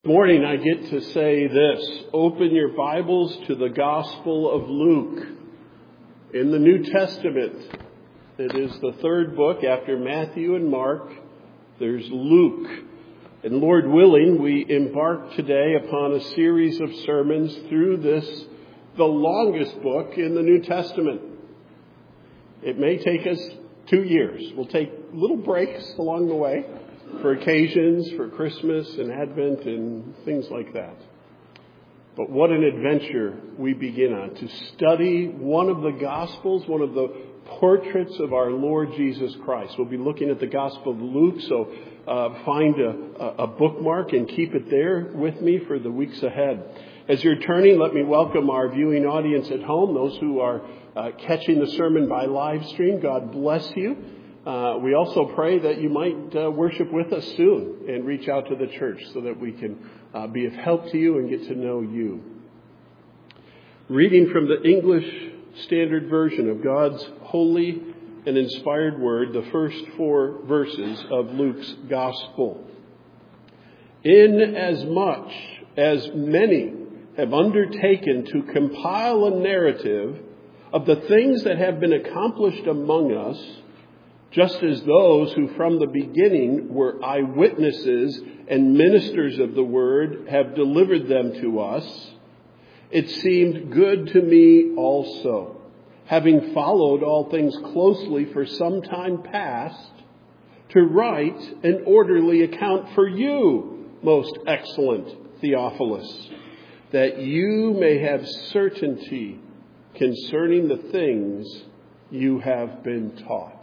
This morning I get to say this: open your Bibles to the Gospel of Luke. In the New Testament, it is the third book after Matthew and Mark. There's Luke. And Lord willing, we embark today upon a series of sermons through this, the longest book in the New Testament. It may take us 2 years. We'll take little breaks along the way for occasions, for Christmas and Advent and things like that. But what an adventure we begin on, to study one of the Gospels, one of the portraits of our Lord Jesus Christ. We'll be looking at the Gospel of Luke, so find a bookmark and keep it there with me for the weeks ahead. As you're turning, let me welcome our viewing audience at home, those who are catching the sermon by live stream. God bless you. We also pray that you might worship with us soon and reach out to the church so that we can be of help to you and get to know you. Reading from the English Standard Version of God's holy and inspired word, the first 4 verses of Luke's Gospel. Inasmuch as many have undertaken to compile a narrative of the things that have been accomplished among us, just as those who from the beginning were eyewitnesses and ministers of the word have delivered them to us, it seemed good to me also, having followed all things closely for some time past, to write an orderly account for you, most excellent Theophilus, that you may have certainty concerning the things you have been taught.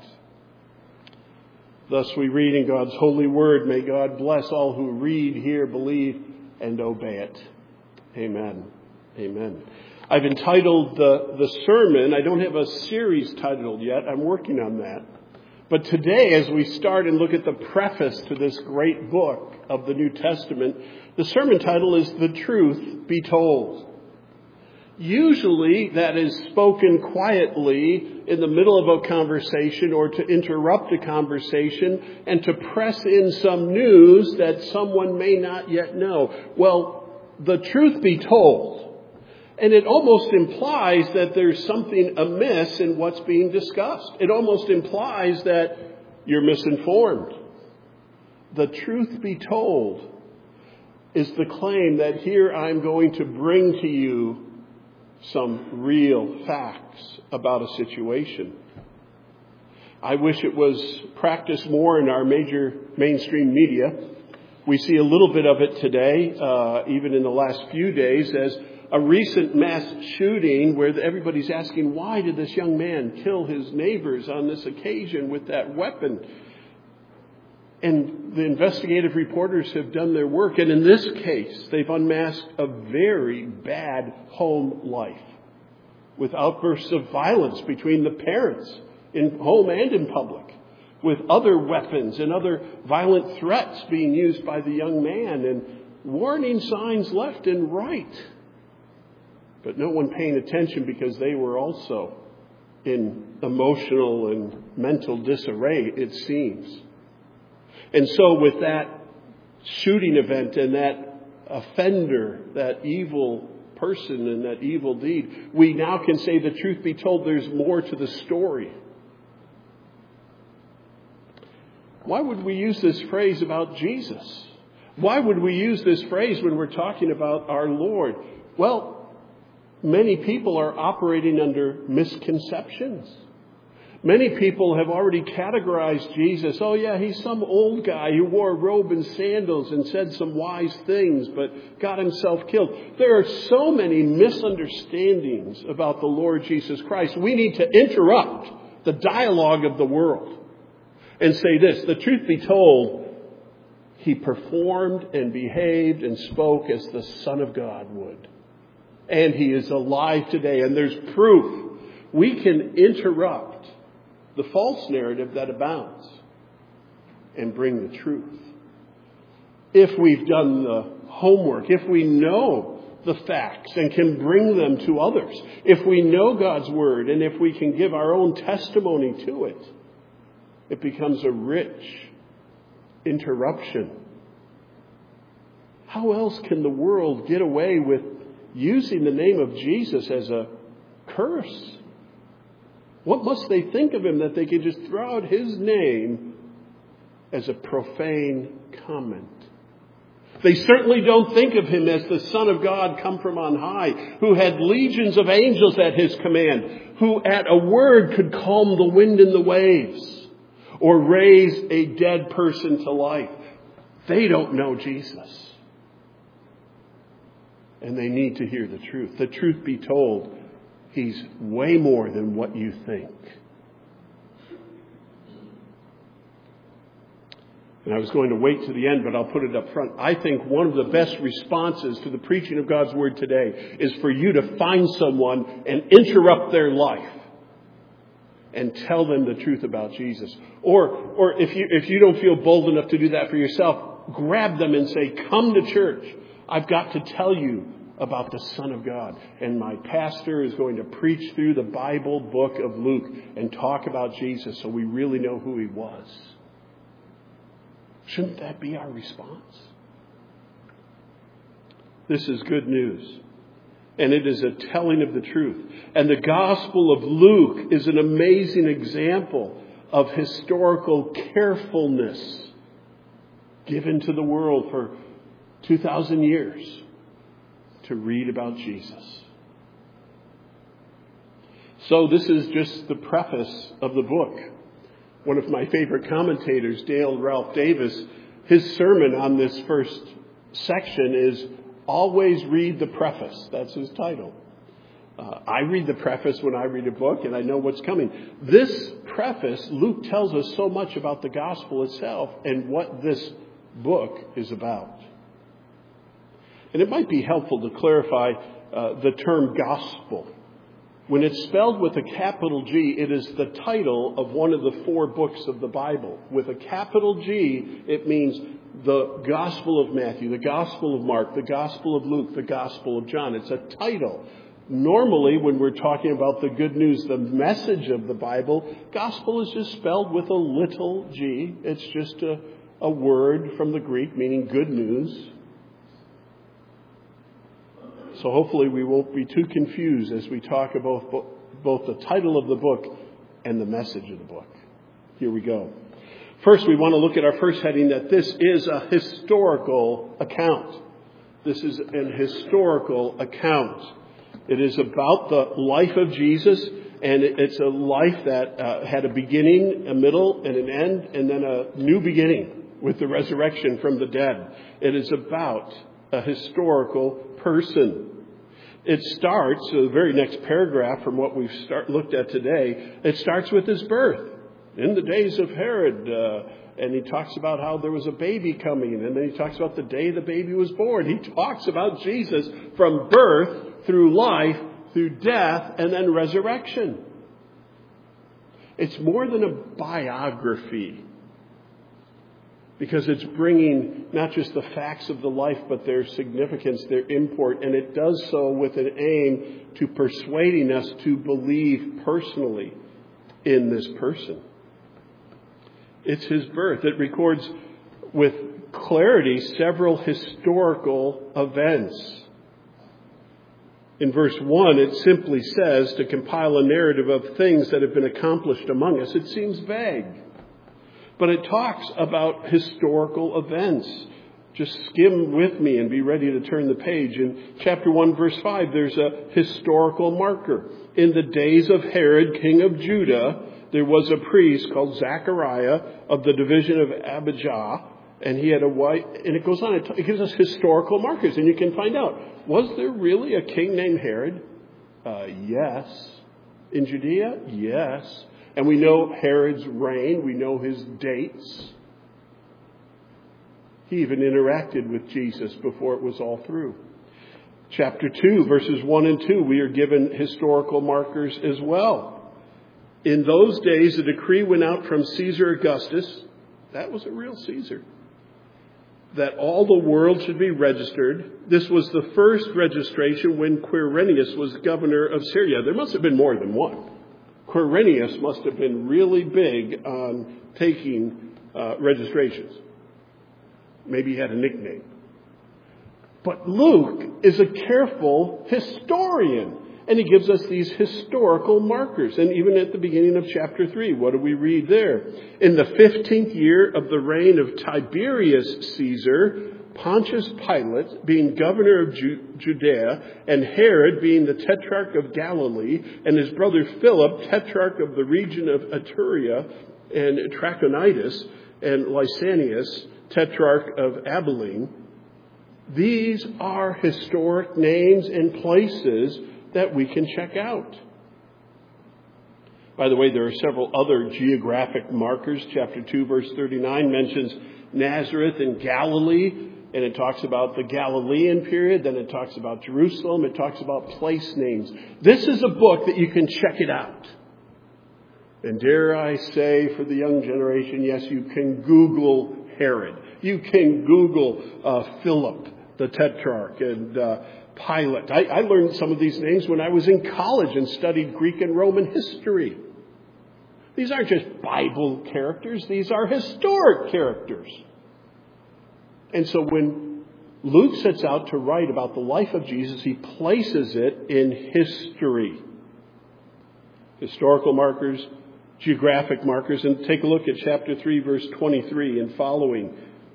Thus we read in God's holy word. May God bless all who read, hear, believe, and obey it. Amen. Amen. I've entitled the sermon, I don't have a series titled yet. I'm working on that. But today, as we start and look at the preface to this great book of the New Testament, the sermon title is The Truth Be Told. Usually that is spoken quietly in the middle of a conversation or to interrupt a conversation and to press in some news that someone may not yet know. Well, the truth be told. And it almost implies that there's something amiss in what's being discussed. It almost implies that you're misinformed. The truth be told is the claim that here I'm going to bring to you some real facts about a situation. I wish it was practiced more in our major mainstream media. We see a little bit of it today, even in the last few days, as a recent mass shooting where everybody's asking, why did this young man kill his neighbors on this occasion with that weapon? And the investigative reporters have done their work. And in this case, they've unmasked a very bad home life with outbursts of violence between the parents in home and in public, with other weapons and other violent threats being used by the young man and warning signs left and right. But no one paying attention because they were also in emotional and mental disarray, it seems. And so with that shooting event and that offender, that evil person and that evil deed, we now can say, the truth be told, there's more to the story. Why would we use this phrase about Jesus? Why would we use this phrase when we're talking about our Lord? Well, many people are operating under misconceptions. Many people have already categorized Jesus. Oh yeah, he's some old guy who wore a robe and sandals and said some wise things, but got himself killed. There are so many misunderstandings about the Lord Jesus Christ. We need to interrupt the dialogue of the world and say this: the truth be told, he performed and behaved and spoke as the Son of God would. And he is alive today, and there's proof. We can interrupt the false narrative that abounds and bring the truth. If we've done the homework, if we know the facts and can bring them to others, if we know God's word and if we can give our own testimony to it, it becomes a rich interruption. How else can the world get away with using the name of Jesus as a curse? What must they think of him that they can just throw out his name as a profane comment? They certainly don't think of him as the Son of God come from on high, who had legions of angels at his command, who at a word could calm the wind and the waves, or raise a dead person to life. They don't know Jesus. And they need to hear the truth. The truth be told, he's way more than what you think. And I was going to wait to the end, but I'll put it up front. I think one of the best responses to the preaching of God's Word today is for you to find someone and interrupt their life and tell them the truth about Jesus. Or if you don't feel bold enough to do that for yourself, grab them and say, come to church. I've got to tell you about the Son of God. And my pastor is going to preach through the Bible book of Luke and talk about Jesus so we really know who he was. Shouldn't that be our response? This is good news. And it is a telling of the truth. And the Gospel of Luke is an amazing example of historical carefulness given to the world for 2,000 years to read about Jesus. So this is just the preface of the book. One of my favorite commentators, Dale Ralph Davis, his sermon on this first section is Always Read the Preface. That's his title. I read the preface when I read a book, and I know what's coming. This preface, Luke tells us so much about the gospel itself and what this book is about. And it might be helpful to clarify the term gospel. When it's spelled with a capital G, it is the title of one of the 4 books of the Bible. With a capital G, it means the Gospel of Matthew, the Gospel of Mark, the Gospel of Luke, the Gospel of John. It's a title. Normally, when we're talking about the good news, the message of the Bible, gospel is just spelled with a little g. It's just a word from the Greek meaning good news. So hopefully we won't be too confused as we talk about both the title of the book and the message of the book. Here we go. First, we want to look at our first heading that this is a historical account. This is an historical account. It is about the life of Jesus, and it's a life that had a beginning, a middle, and an end, and then a new beginning with the resurrection from the dead. It is about a historical person. It starts, the very next paragraph from what we've looked at today, it starts with his birth. In the days of Herod, and he talks about how there was a baby coming, and then he talks about the day the baby was born. He talks about Jesus from birth through life, through death, and then resurrection. It's more than a biography, because it's bringing not just the facts of the life, but their significance, their import, and it does so with an aim to persuading us to believe personally in this person. It's his birth. It records with clarity several historical events. In verse 1, it simply says to compile a narrative of things that have been accomplished among us. It seems vague. But it talks about historical events. Just skim with me and be ready to turn the page. In chapter 1, verse 5, there's a historical marker. In the days of Herod, king of Judah, there was a priest called Zechariah of the division of Abijah, and he had a wife, and it goes on, it gives us historical markers, and you can find out, was there really a king named Herod? Yes. In Judea? Yes. And we know Herod's reign, we know his dates. He even interacted with Jesus before it was all through. Chapter 2, verses 1 and 2, we are given historical markers as well. In those days, a decree went out from Caesar Augustus, that was a real Caesar, that all the world should be registered. This was the first registration when Quirinius was governor of Syria. There must have been more than one. Quirinius must have been really big on taking registrations. Maybe he had a nickname. But Luke is a careful historian, and he gives us these historical markers. And even at the beginning of chapter 3, what do we read there? In the 15th year of the reign of Tiberius Caesar, Pontius Pilate being governor of Judea, and Herod being the tetrarch of Galilee, and his brother Philip, tetrarch of the region of Iturea and Trachonitis, and Lysanias, tetrarch of Abilene. These are historic names and places that we can check out. By the way, there are several other geographic markers. Chapter 2, verse 39 mentions Nazareth in Galilee, and it talks about the Galilean period. Then it talks about Jerusalem. It talks about place names. This is a book that you can check it out. And dare I say, for the young generation, yes, you can Google Herod. You can Google Philip, the tetrarch, and Pilate. I learned some of these names when I was in college and studied Greek and Roman history. These aren't just Bible characters. These are historic characters. And so when Luke sets out to write about the life of Jesus, he places it in history. Historical markers, geographic markers. And take a look at chapter 3, verse 23 and following.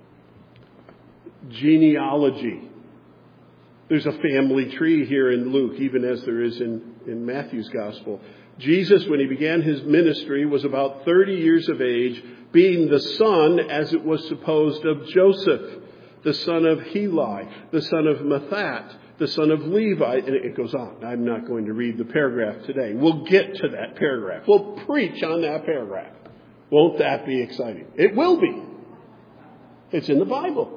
Genealogy. There's a family tree here in Luke, even as there is in Matthew's gospel. Jesus, when he began his ministry, was about 30 years of age, being the son, as it was supposed, of Joseph, the son of Heli, the son of Mathat, the son of Levi. And it goes on. I'm not going to read the paragraph today. We'll get to that paragraph. We'll preach on that paragraph. Won't that be exciting? It will be. It's in the Bible.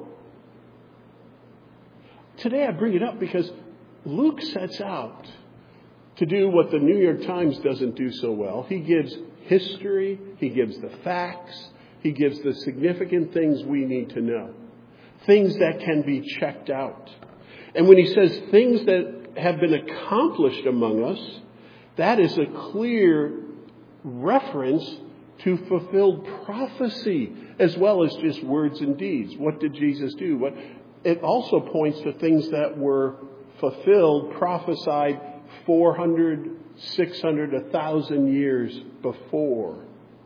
Today I bring it up because Luke sets out to do what the New York Times doesn't do so well. He gives history, he gives the facts, he gives the significant things we need to know. Things that can be checked out. And when he says things that have been accomplished among us, that is a clear reference to fulfilled prophecy as well as just words and deeds. What did Jesus do? It also points to things that were fulfilled, prophesied 400, 600, 1,000 years before.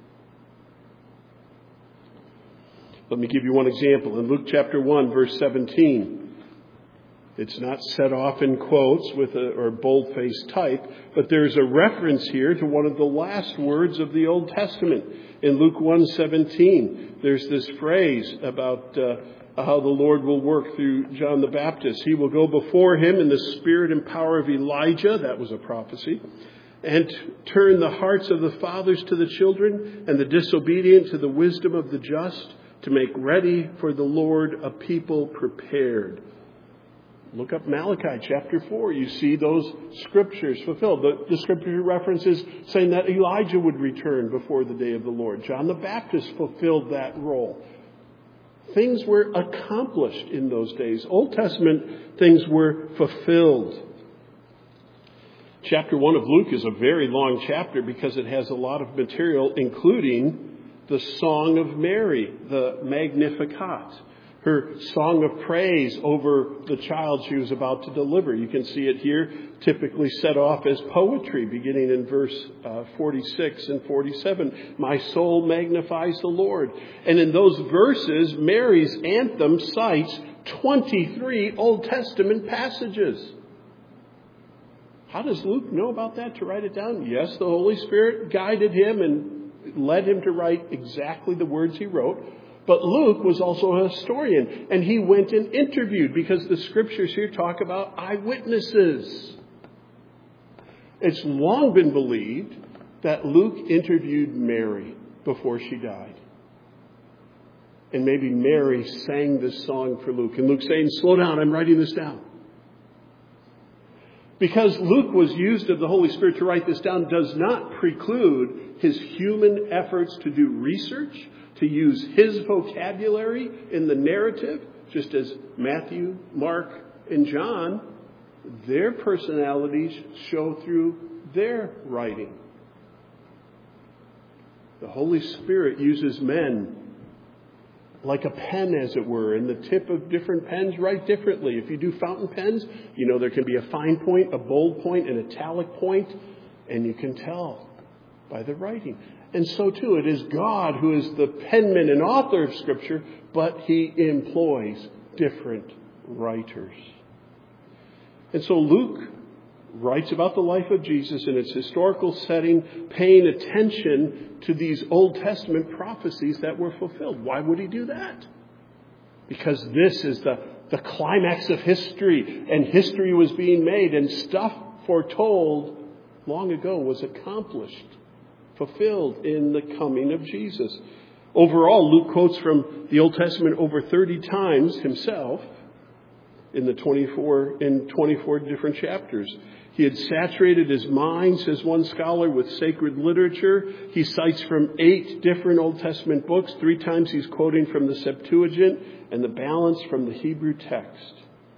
Let me give you one example. In Luke chapter 1, verse 17, it's not set off in quotes or bold-faced type, but there's a reference here to one of the last words of the Old Testament. In Luke 1:17, there's this phrase about how the Lord will work through John the Baptist. He will go before him in the spirit and power of Elijah, that was a prophecy, and turn the hearts of the fathers to the children and the disobedient to the wisdom of the just, to make ready for the Lord a people prepared. Look up Malachi chapter 4. You see those scriptures fulfilled. The scripture references saying that Elijah would return before the day of the Lord. John the Baptist fulfilled that role. Things were accomplished in those days. Old Testament things were fulfilled. Chapter 1 of Luke is a very long chapter because it has a lot of material, including the Song of Mary, the Magnificat, her song of praise over the child she was about to deliver. You can see it here, typically set off as poetry, beginning in verse 46 and 47. My soul magnifies the Lord. And in those verses, Mary's anthem cites 23 Old Testament passages. How does Luke know about that to write it down? Yes, the Holy Spirit guided him and led him to write exactly the words he wrote. But Luke was also a historian, and he went and interviewed, because the scriptures here talk about eyewitnesses. It's long been believed that Luke interviewed Mary before she died. And maybe Mary sang this song for Luke. And Luke's saying, slow down, I'm writing this down. Because Luke was used of the Holy Spirit to write this down does not preclude his human efforts to do research, to use his vocabulary in the narrative, just as Matthew, Mark, and John, their personalities show through their writing. The Holy Spirit uses men like a pen, as it were, and the tip of different pens write differently. If you do fountain pens, there can be a fine point, a bold point, an italic point, and you can tell by the writing. And so too, it is God who is the penman and author of Scripture, but He employs different writers. And so Luke writes about the life of Jesus in its historical setting, paying attention to these Old Testament prophecies that were fulfilled. Why would he do that? Because this is the climax of history, and history was being made, and stuff foretold long ago was accomplished, fulfilled in the coming of Jesus. Overall, Luke quotes from the Old Testament over 30 times himself in 24 different chapters. He had saturated his mind, says one scholar, with sacred literature. He cites from 8 different Old Testament books. 3 times he's quoting from the Septuagint, and the balance from the Hebrew text.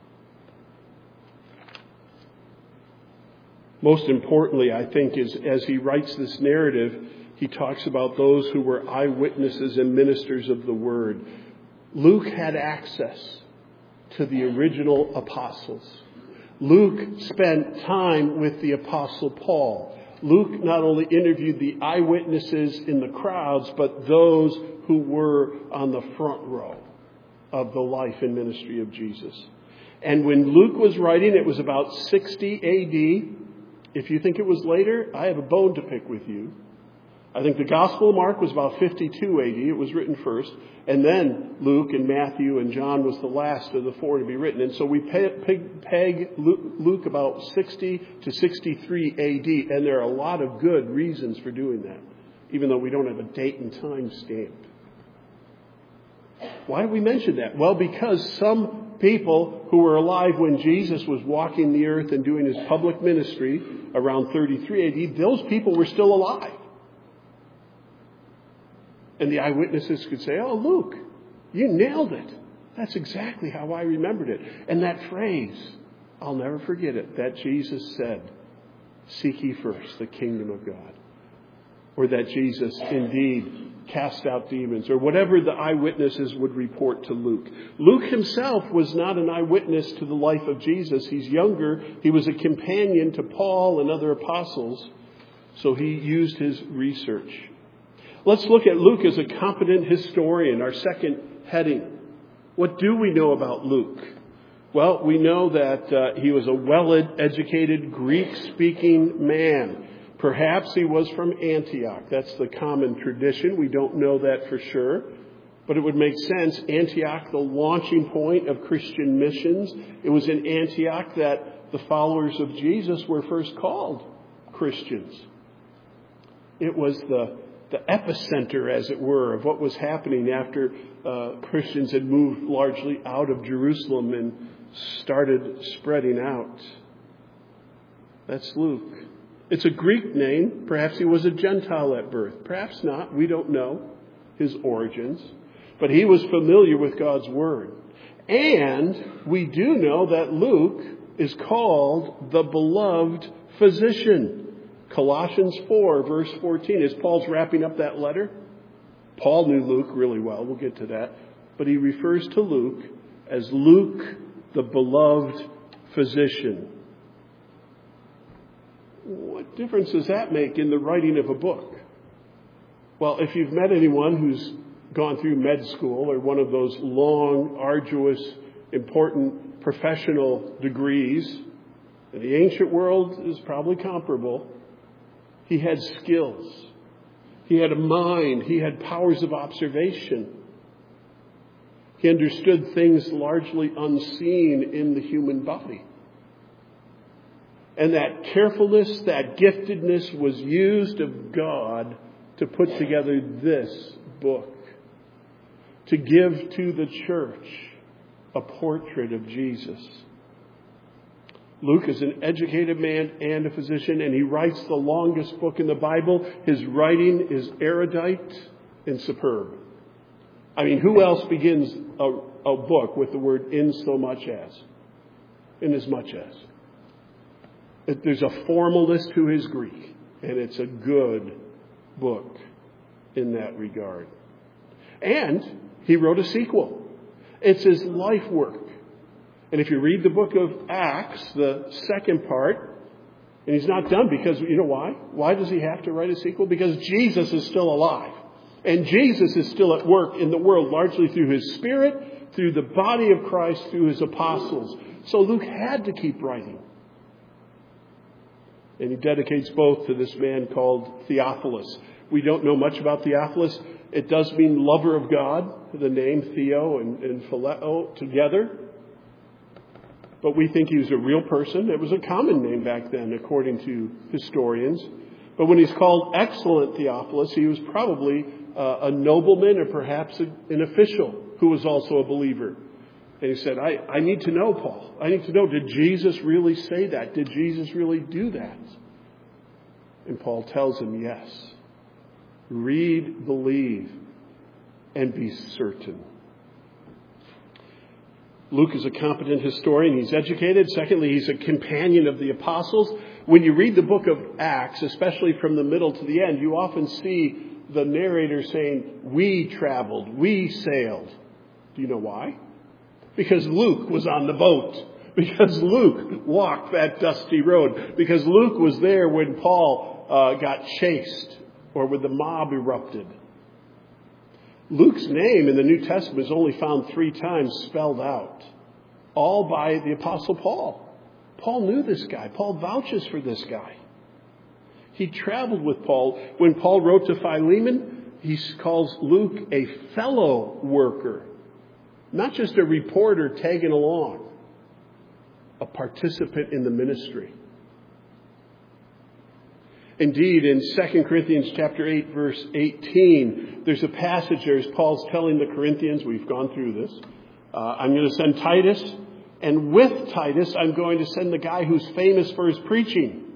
Most importantly, I think, is as he writes this narrative, he talks about those who were eyewitnesses and ministers of the Word. Luke had access to the original apostles. Luke spent time with the Apostle Paul. Luke not only interviewed the eyewitnesses in the crowds, but those who were on the front row of the life and ministry of Jesus. And when Luke was writing, it was about 60 A.D. If you think it was later, I have a bone to pick with you. I think the Gospel of Mark was about 52 A.D. It was written first. And then Luke and Matthew and John was the last of the 4 to be written. And so we peg Luke about 60 to 63 A.D. And there are a lot of good reasons for doing that, even though we don't have a date and time stamp. Why do we mention that? Well, because some people who were alive when Jesus was walking the earth and doing his public ministry around 33 A.D., those people were still alive. And the eyewitnesses could say, "Oh, Luke, you nailed it. That's exactly how I remembered it." And that phrase, I'll never forget it, that Jesus said, "Seek ye first the kingdom of God." Or that Jesus indeed cast out demons, or whatever the eyewitnesses would report to Luke. Luke himself was not an eyewitness to the life of Jesus. He's younger. He was a companion to Paul and other apostles, so he used his research. Let's look at Luke as a competent historian, our second heading. What do we know about Luke? Well, we know that he was a well-educated Greek-speaking man. Perhaps he was from Antioch. That's the common tradition. We don't know that for sure, but it would make sense. Antioch, the launching point of Christian missions. It was in Antioch that the followers of Jesus were first called Christians. It was the epicenter, as it were, of what was happening after Christians had moved largely out of Jerusalem and started spreading out. That's Luke. It's a Greek name. Perhaps he was a Gentile at birth. Perhaps not. We don't know his origins. But he was familiar with God's Word. And we do know that Luke is called the beloved physician. Colossians 4, verse 14, as Paul's wrapping up that letter. Paul knew Luke really well. We'll get to that. But he refers to Luke as Luke, the beloved physician. What difference does that make in the writing of a book? Well, if you've met anyone who's gone through med school or one of those long, arduous, important professional degrees, in the ancient world is probably comparable. He had skills. He had a mind. He had powers of observation. He understood things largely unseen in the human body. And that carefulness, that giftedness was used of God to put together this book, to give to the church a portrait of Jesus. Luke is an educated man and a physician, and he writes the longest book in the Bible. His writing is erudite and superb. I mean, who else begins a book with the word "in so much as"? In as much as. There's a formalness to his Greek, and it's a good book in that regard. And He wrote a sequel. It's his life work. And if you read the book of Acts, the second part, and he's not done because, you know why? Why does he have to write a sequel? Because Jesus is still alive. And Jesus is still at work in the world, largely through his Spirit, through the body of Christ, through his apostles. So Luke had to keep writing. And he dedicates both to this man called Theophilus. We don't know much about Theophilus. It does mean lover of God, the name Theo and Phileo together. But we think he was a real person. It was a common name back then, according to historians. But when he's called Excellent Theophilus, he was probably a nobleman or perhaps an official who was also a believer. And he said, I need to know, Paul. I need to know, did Jesus really say that? Did Jesus really do that? And Paul tells him, yes. Read, believe, and be certain. Luke is a competent historian. He's educated. Secondly, he's a companion of the apostles. When you read the book of Acts, especially from the middle to the end, you often see the narrator saying, we traveled, we sailed. Do you know why? Because Luke was on the boat. Because Luke walked that dusty road. Because Luke was there when Paul got chased or when the mob erupted. Luke's name in the New Testament is only found 3 times spelled out, all by the Apostle Paul. Paul knew this guy. Paul vouches for this guy. He traveled with Paul. When Paul wrote to Philemon, he calls Luke a fellow worker, not just a reporter tagging along, a participant in the ministry. Indeed, in 2 Corinthians chapter 8, verse 18, there's a passage there as Paul's telling the Corinthians, we've gone through this, I'm going to send Titus, and with Titus, I'm going to send the guy who's famous for his preaching.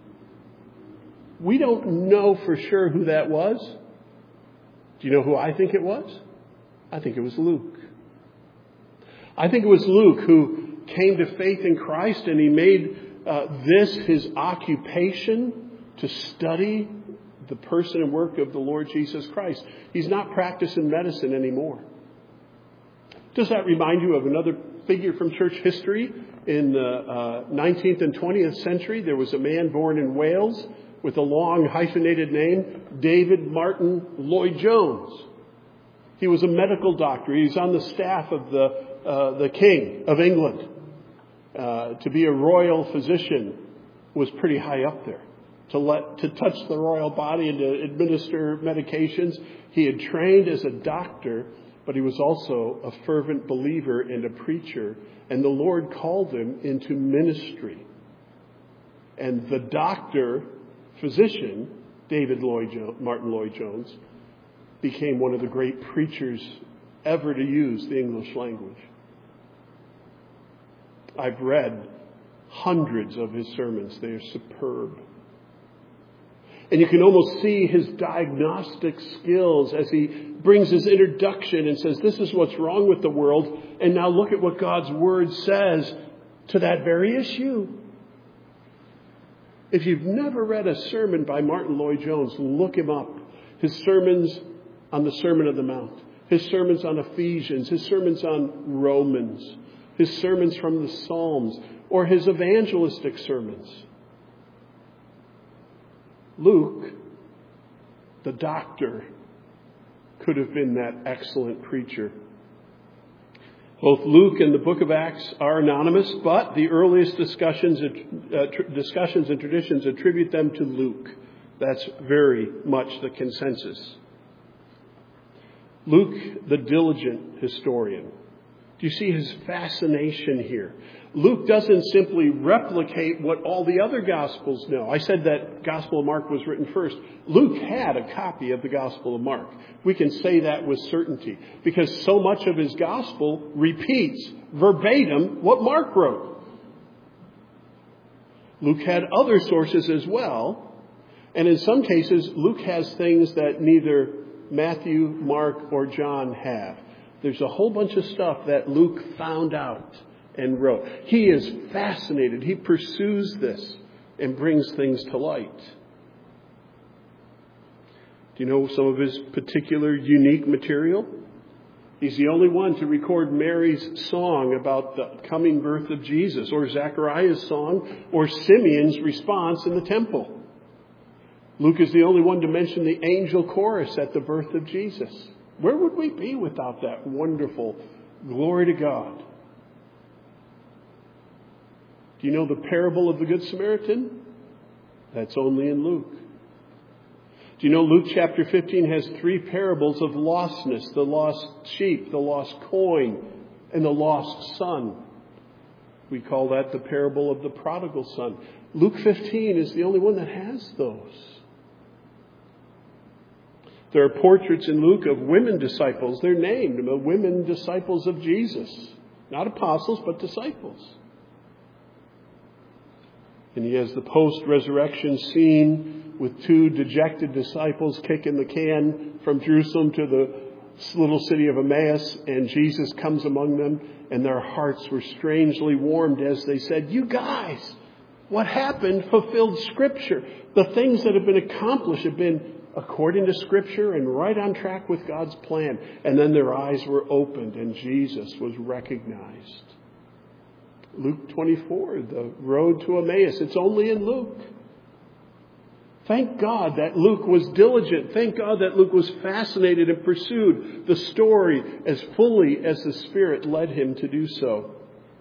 We don't know for sure who that was. Do you know who I think it was? I think it was Luke. I think it was Luke who came to faith in Christ, and he made this his occupation, to study the person and work of the Lord Jesus Christ. He's not practicing medicine anymore. Does that remind you of another figure from church history? In the 19th and 20th century, there was a man born in Wales with a long hyphenated name, David Martin Lloyd-Jones. He was a medical doctor. He was on the staff of the King of England. To be a royal physician was pretty high up there. To touch the royal body and to administer medications. He had trained as a doctor, but he was also a fervent believer and a preacher. And the Lord called him into ministry. And the doctor, physician, David Martin Lloyd-Jones, became one of the great preachers ever to use the English language. I've read hundreds of his sermons. They are superb. And you can almost see his diagnostic skills as he brings his introduction and says, this is what's wrong with the world. And now look at what God's word says to that very issue. If you've never read a sermon by Martin Lloyd-Jones, look him up. His sermons on the Sermon on the Mount, his sermons on Ephesians, his sermons on Romans, his sermons from the Psalms, or his evangelistic sermons. Luke, the doctor, could have been that excellent preacher. Both Luke and the book of Acts are anonymous, but the earliest discussions and traditions attribute them to Luke. That's very much the consensus. Luke, the diligent historian. Do you see his fascination here? Luke doesn't simply replicate what all the other Gospels know. I said that Gospel of Mark was written first. Luke had a copy of the Gospel of Mark. We can say that with certainty because so much of his Gospel repeats verbatim what Mark wrote. Luke had other sources as well. And in some cases, Luke has things that neither Matthew, Mark, or John have. There's a whole bunch of stuff that Luke found out and wrote. He is fascinated. He pursues this and brings things to light. Do you know some of his particular unique material? He's the only one to record Mary's song about the coming birth of Jesus, or Zechariah's song, or Simeon's response in the temple. Luke is the only one to mention the angel chorus at the birth of Jesus. Where would we be without that wonderful glory to God? Do you know the parable of the Good Samaritan? That's only in Luke. Do you know Luke chapter 15 has 3 parables of lostness: the lost sheep, the lost coin, and the lost son? We call that the parable of the prodigal son. Luke 15 is the only one that has those. There are portraits in Luke of women disciples. They're named the women disciples of Jesus. Not apostles, but disciples. And he has the post-resurrection scene with 2 dejected disciples kicking the can from Jerusalem to the little city of Emmaus. And Jesus comes among them, and their hearts were strangely warmed as they said, "You guys, what happened fulfilled Scripture. The things that have been accomplished have been according to Scripture and right on track with God's plan." And then their eyes were opened and Jesus was recognized. Luke 24, the road to Emmaus. It's only in Luke. Thank God that Luke was diligent. Thank God that Luke was fascinated and pursued the story as fully as the Spirit led him to do so.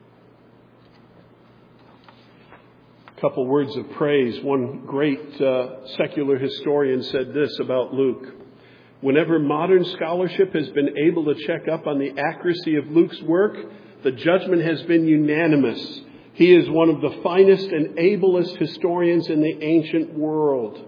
A couple words of praise. One great secular historian said this about Luke: whenever modern scholarship has been able to check up on the accuracy of Luke's work, the judgment has been unanimous. He is one of the finest and ablest historians in the ancient world.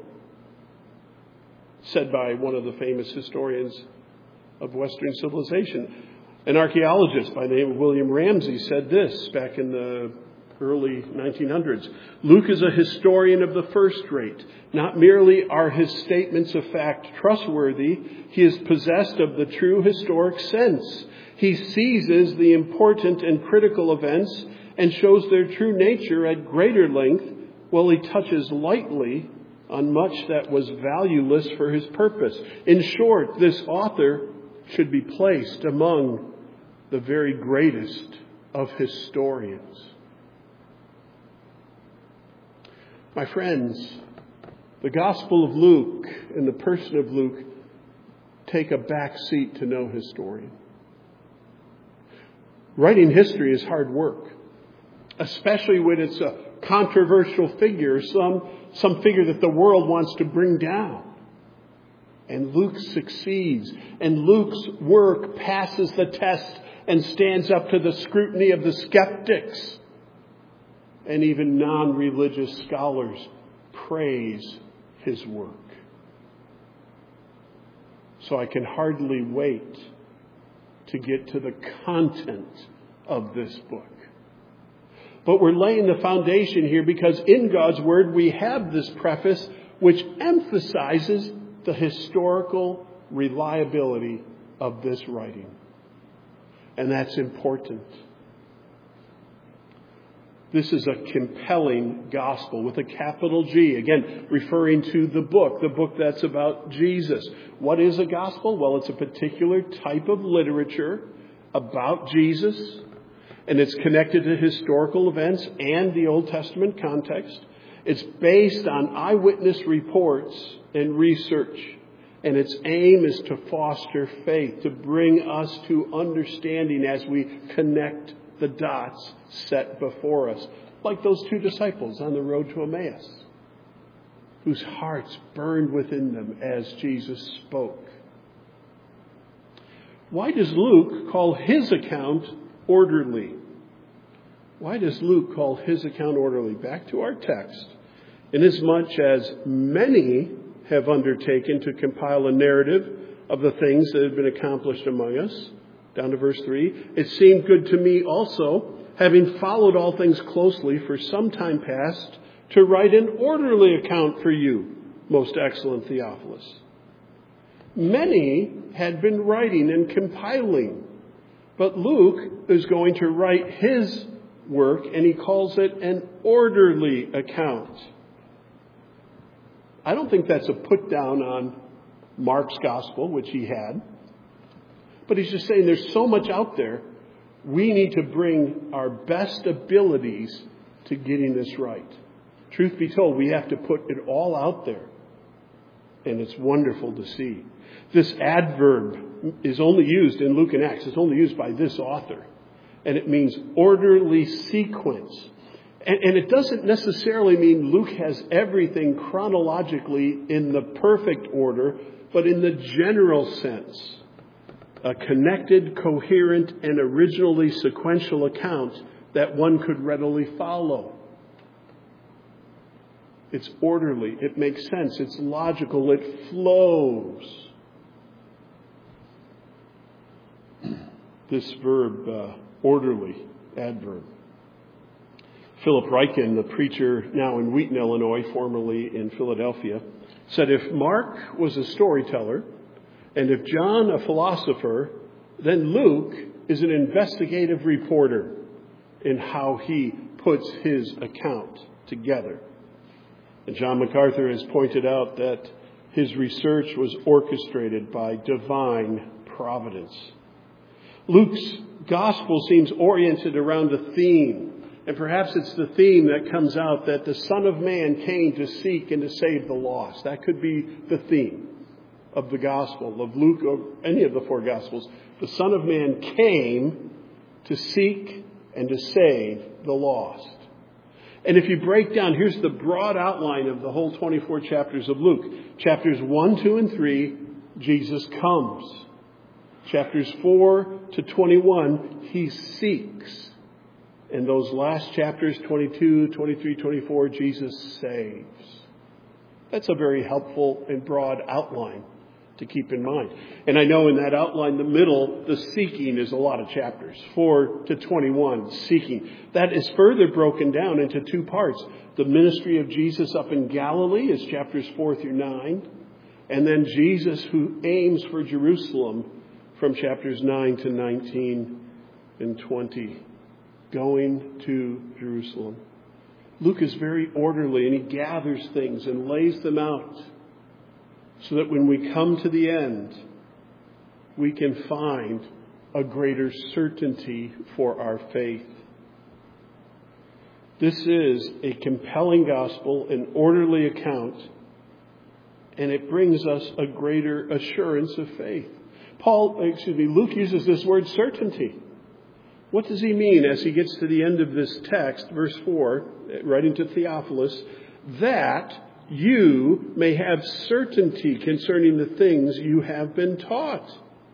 Said by one of the famous historians of Western civilization. An archaeologist by the name of William Ramsay said this back in the early 1900s. Luke is a historian of the first rate. Not merely are his statements of fact trustworthy, he is possessed of the true historic sense. He seizes the important and critical events and shows their true nature at greater length, while he touches lightly on much that was valueless for his purpose. In short, this author should be placed among the very greatest of historians. My friends, the Gospel of Luke and the person of Luke take a back seat to no historian. Writing history is hard work, especially when it's a controversial figure, some figure that the world wants to bring down. And Luke succeeds, and Luke's work passes the test and stands up to the scrutiny of the skeptics. And even non-religious scholars praise his work. So I can hardly wait to get to the content of this book. But we're laying the foundation here because in God's Word we have this preface which emphasizes the historical reliability of this writing. And that's important. This is a compelling gospel with a capital G. Again, referring to the book that's about Jesus. What is a gospel? Well, it's a particular type of literature about Jesus, and it's connected to historical events and the Old Testament context. It's based on eyewitness reports and research, and its aim is to foster faith, to bring us to understanding as we connect the dots set before us, like those 2 disciples on the road to Emmaus, whose hearts burned within them as Jesus spoke. Why does Luke call his account orderly? Why does Luke call his account orderly? Back to our text. Inasmuch as many have undertaken to compile a narrative of the things that have been accomplished among us, down to verse 3, it seemed good to me also, having followed all things closely for some time past, to write an orderly account for you, most excellent Theophilus. Many had been writing and compiling, but Luke is going to write his work, and he calls it an orderly account. I don't think that's a put down on Mark's gospel, which he had. But he's just saying there's so much out there. We need to bring our best abilities to getting this right. Truth be told, we have to put it all out there. And it's wonderful to see. This adverb is only used in Luke and Acts. It's only used by this author. And it means orderly sequence. And it doesn't necessarily mean Luke has everything chronologically in the perfect order, but in the general sense. A connected, coherent, and originally sequential account that one could readily follow. It's orderly. It makes sense. It's logical. It flows. This verb, orderly, adverb. Philip Ryken, the preacher now in Wheaton, Illinois, formerly in Philadelphia, said if Mark was a storyteller and if John a philosopher, then Luke is an investigative reporter in how he puts his account together. And John MacArthur has pointed out that his research was orchestrated by divine providence. Luke's gospel seems oriented around a theme. And perhaps it's the theme that comes out that the Son of Man came to seek and to save the lost. That could be the theme of the gospel, of Luke, or any of the four gospels. The Son of Man came to seek and to save the lost. And if you break down, here's the broad outline of the whole 24 chapters of Luke. Chapters 1, 2, and 3, Jesus comes. Chapters 4 to 21, he seeks. In those last chapters, 22, 23, 24, Jesus saves. That's a very helpful and broad outline to keep in mind. And I know in that outline, the middle, the seeking is a lot of chapters. 4 to 21, seeking. That is further broken down into two parts. The ministry of Jesus up in Galilee is chapters 4 through 9. And then Jesus who aims for Jerusalem from chapters 9 to 19 and 20. Going to Jerusalem. Luke is very orderly and he gathers things and lays them out so that when we come to the end, we can find a greater certainty for our faith. This is a compelling gospel, an orderly account, and it brings us a greater assurance of faith. Luke uses this word certainty. What does he mean as he gets to the end of this text, verse 4, writing to Theophilus, that you may have certainty concerning the things you have been taught?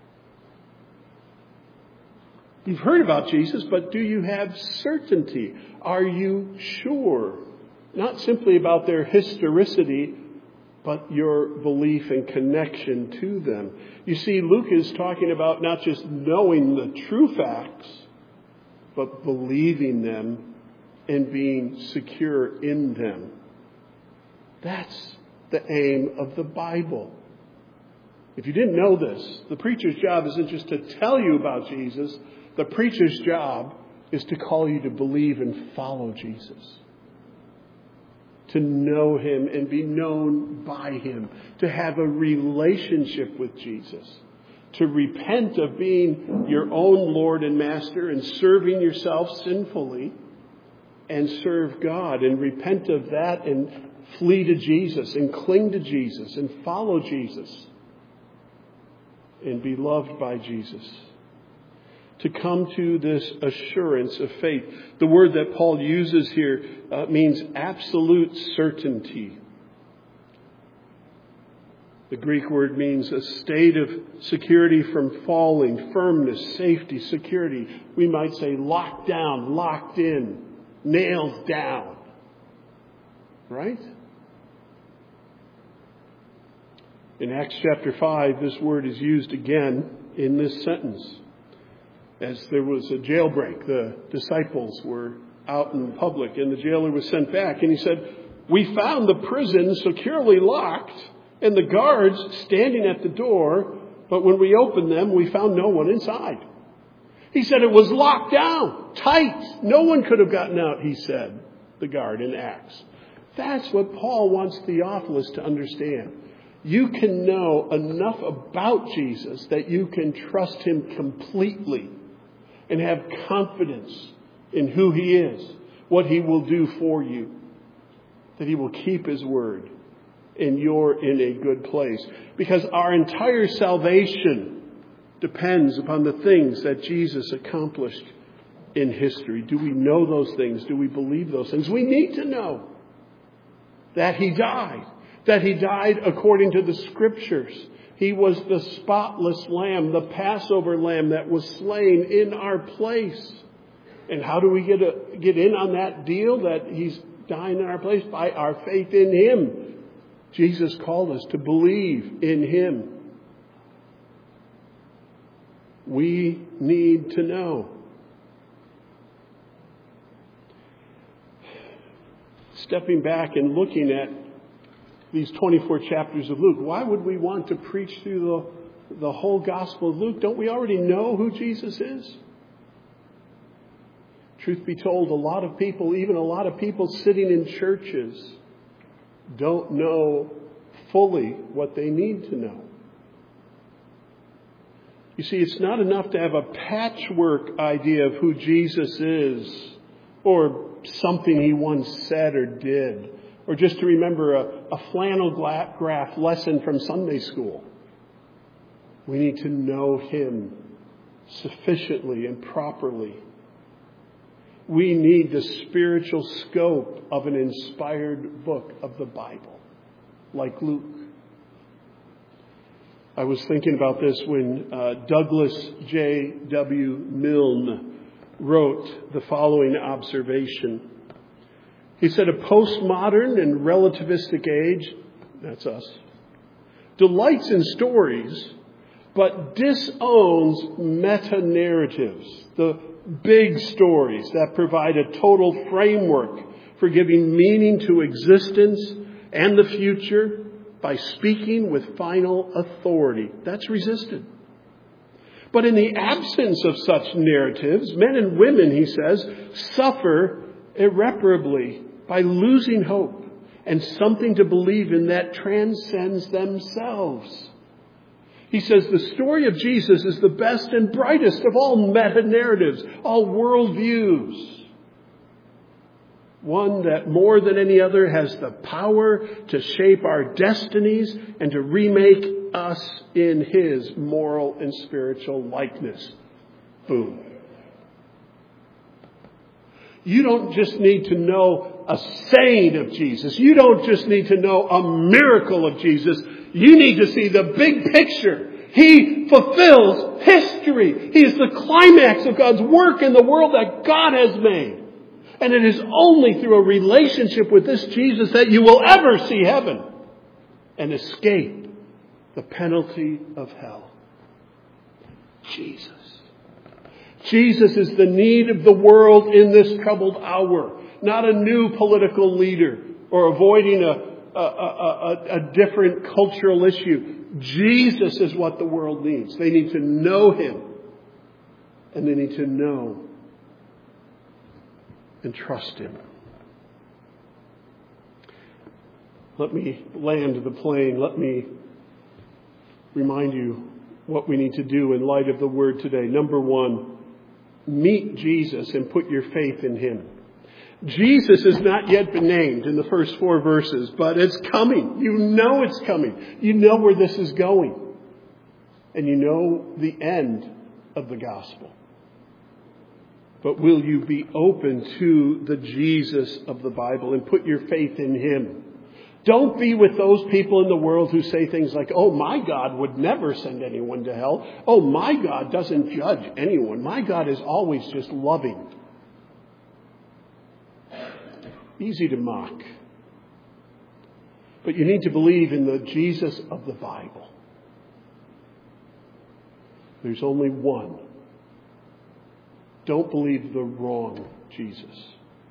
You've heard about Jesus, but do you have certainty? Are you sure? Not simply about their historicity, but your belief and connection to them. You see, Luke is talking about not just knowing the true facts, but believing them and being secure in them. That's the aim of the Bible. If you didn't know this, the preacher's job isn't just to tell you about Jesus. The preacher's job is to call you to believe and follow Jesus. To know him and be known by him. To have a relationship with Jesus. To repent of being your own Lord and Master and serving yourself sinfully and serve God and repent of that and flee to Jesus and cling to Jesus and follow Jesus and be loved by Jesus. To come to this assurance of faith. The word that Paul uses here means absolute certainty. The Greek word means a state of security from falling, firmness, safety, security. We might say locked down, locked in, nailed down. Right? In Acts chapter 5, this word is used again in this sentence. As there was a jailbreak, the disciples were out in public and the jailer was sent back and he said, "We found the prison securely locked and the guards standing at the door, but when we opened them, we found no one inside." He said it was locked down, tight. No one could have gotten out, he said, the guard in Acts. That's what Paul wants Theophilus to understand. you can know enough about Jesus that you can trust him completely and have confidence in who he is, what he will do for you, that he will keep his word, and you're in a good place. Because our entire salvation depends upon the things that Jesus accomplished in history. Do we know those things? Do we believe those things? We need to know that he died. That he died according to the Scriptures. He was the spotless lamb, the Passover lamb that was slain in our place. And how do we get in on that deal that he's dying in our place? By our faith in him. Jesus called us to believe in him. We need to know. Stepping back and looking at these 24 chapters of Luke, why would we want to preach through the whole Gospel of Luke? Don't we already know who Jesus is? Truth be told, a lot of people sitting in churches don't know fully what they need to know. You see, it's not enough to have a patchwork idea of who Jesus is or something he once said or did, or just to remember a flannel graph lesson from Sunday school. We need to know him sufficiently and properly. We need the spiritual scope of an inspired book of the Bible, like Luke. I was thinking about this when Douglas J.W. Milne wrote the following observation. He said, a postmodern and relativistic age, that's us, delights in stories, but disowns meta-narratives, the big stories that provide a total framework for giving meaning to existence and the future by speaking with final authority. That's resisted. But in the absence of such narratives, men and women, he says, suffer irreparably by losing hope and something to believe in that transcends themselves. He says the story of Jesus is the best and brightest of all meta-narratives, all worldviews. One that more than any other has the power to shape our destinies and to remake us in his moral and spiritual likeness. Boom. You don't just need to know a saying of Jesus. You don't just need to know a miracle of Jesus. You need to see the big picture. He fulfills history. He is the climax of God's work in the world that God has made. And it is only through a relationship with this Jesus that you will ever see heaven and escape the penalty of hell. Jesus. Jesus is the need of the world in this troubled hour. Not a new political leader or avoiding a different cultural issue. Jesus is what the world needs. They need to know him. And they need to know and trust him. Let me land the plane. Let me remind you what we need to do in light of the word today. Number one, meet Jesus and put your faith in him. Jesus has not yet been named in the first 4 verses, but it's coming. You know it's coming. You know where this is going. And you know the end of the gospel. But will you be open to the Jesus of the Bible and put your faith in him? Don't be with those people in the world who say things like, oh, my God would never send anyone to hell. Oh, my God doesn't judge anyone. My God is always just loving. Easy to mock. But you need to believe in the Jesus of the Bible. There's only one. Don't believe the wrong Jesus.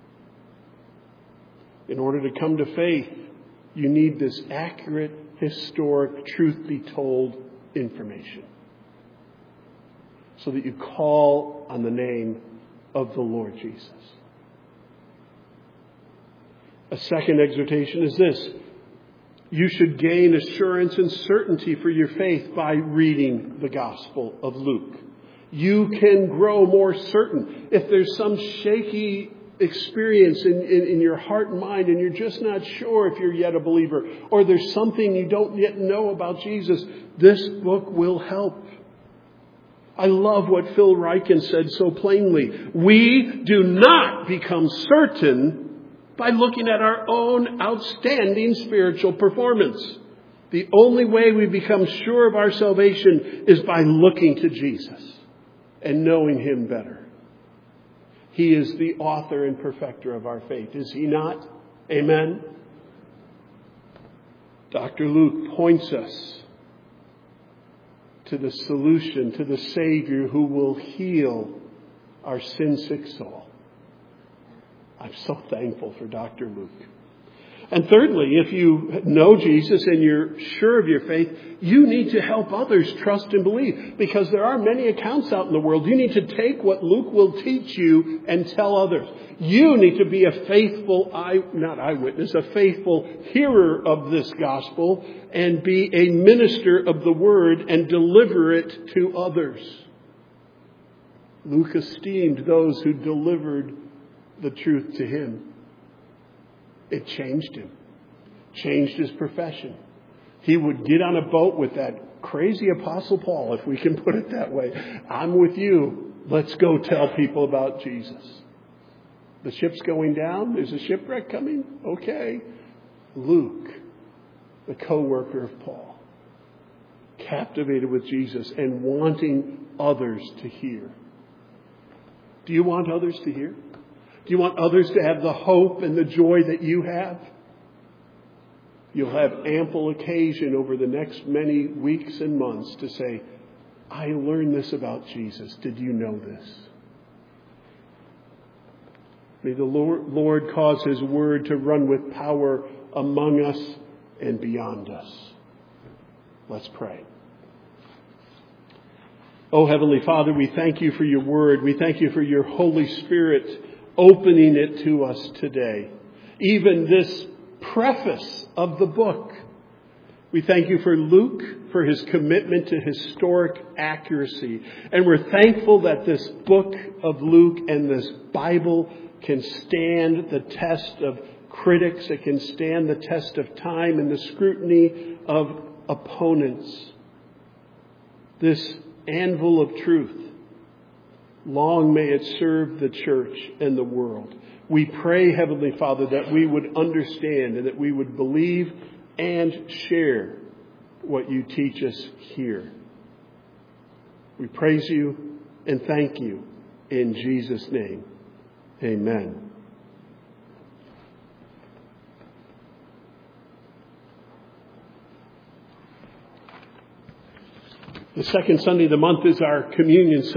In order to come to faith, you need this accurate, historic, truth be told information. So that you call on the name of the Lord Jesus. A second exhortation is this. You should gain assurance and certainty for your faith by reading the Gospel of Luke. You can grow more certain. If there's some shaky experience in your heart and mind and you're just not sure if you're yet a believer, or there's something you don't yet know about Jesus, this book will help. I love what Phil Ryken said so plainly. We do not become certain by looking at our own outstanding spiritual performance. The only way we become sure of our salvation is by looking to Jesus and knowing Him better. He is the author and perfecter of our faith, is He not? Amen? Dr. Luke points us to the solution, to the Savior who will heal our sin-sick soul. I'm so thankful for Dr. Luke. And thirdly, if you know Jesus and you're sure of your faith, you need to help others trust and believe. Because there are many accounts out in the world. You need to take what Luke will teach you and tell others. You need to be a faithful, a faithful hearer of this gospel and be a minister of the word and deliver it to others. Luke esteemed those who delivered the truth to him. It changed him, changed his profession. He would get on a boat with that crazy Apostle Paul, if we can put it that way. I'm with you. Let's go tell people about Jesus. The ship's going down. There's a shipwreck coming. Okay. Luke, the co-worker of Paul, captivated with Jesus and wanting others to hear. Do you want others to hear? Do you want others to have the hope and the joy that you have? You'll have ample occasion over the next many weeks and months to say, I learned this about Jesus. Did you know this? May the Lord cause His word to run with power among us and beyond us. Let's pray. Oh, Heavenly Father, we thank you for your word. We thank you for your Holy Spirit opening it to us today. Even this preface of the book. We thank you for Luke, for his commitment to historic accuracy. And we're thankful that this book of Luke and this Bible can stand the test of critics. It can stand the test of time and the scrutiny of opponents. This anvil of truth, long may it serve the church and the world. We pray, Heavenly Father, that we would understand and that we would believe and share what you teach us here. We praise you and thank you in Jesus' name. Amen. The second Sunday of the month is our communion